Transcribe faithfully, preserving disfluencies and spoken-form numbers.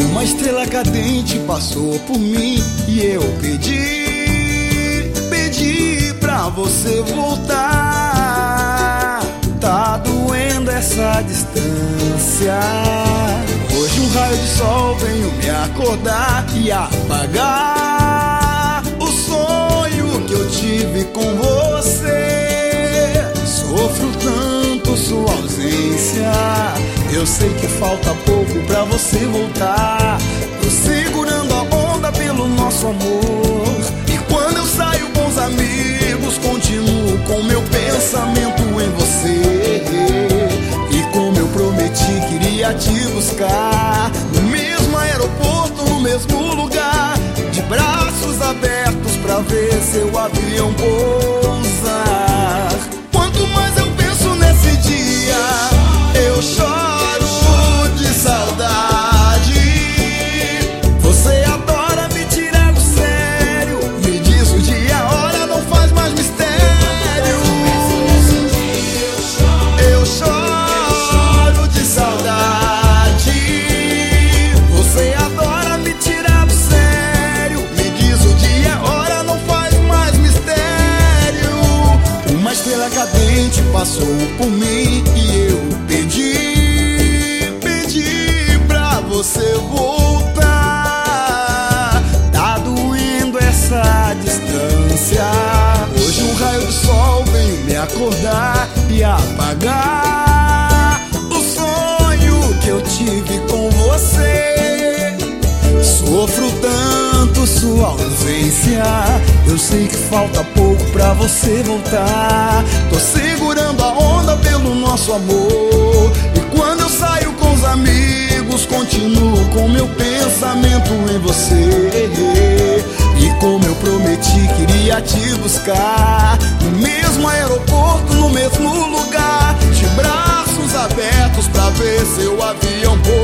Uma estrela cadente passou por mim e eu pedi, pedi pra você voltar. Tá doendo essa distância. Hoje um raio de sol veio me acordar e apagar o sonho que eu tive com você. Sofro tanto sua ausência, eu sei que falta pouco pra você voltar. Tô segurando a onda pelo nosso amor, e quando eu saio com os amigos, continuo com meu pensamento em você. E como eu prometi, queria te buscar no mesmo aeroporto, no mesmo lugar, de braços abertos pra ver seu avião pousar. Quanto mais eu penso nesse dia, eu choro de saudade. Você adora me tirar do sério, me diz o dia e a hora, não faz mais mistério. Eu choro de saudade. Você adora me tirar do sério, me diz o dia e a hora, não faz mais mistério. Uma estrela cadente passou por mim e eu pedi, pedi pra você voltar. Tá doendo essa distância. Hoje um raio de sol veio me acordar e apagar o sonho que eu tive com você. Sofro tanto sua ausência, eu sei que falta pouco pra você voltar. Tô segurando a onda pelo nosso amor, e quando eu saio com os amigos, continuo com meu pensamento em você. E como eu prometi, queria te buscar no mesmo aeroporto, no mesmo lugar, de braços abertos pra ver seu avião pousar.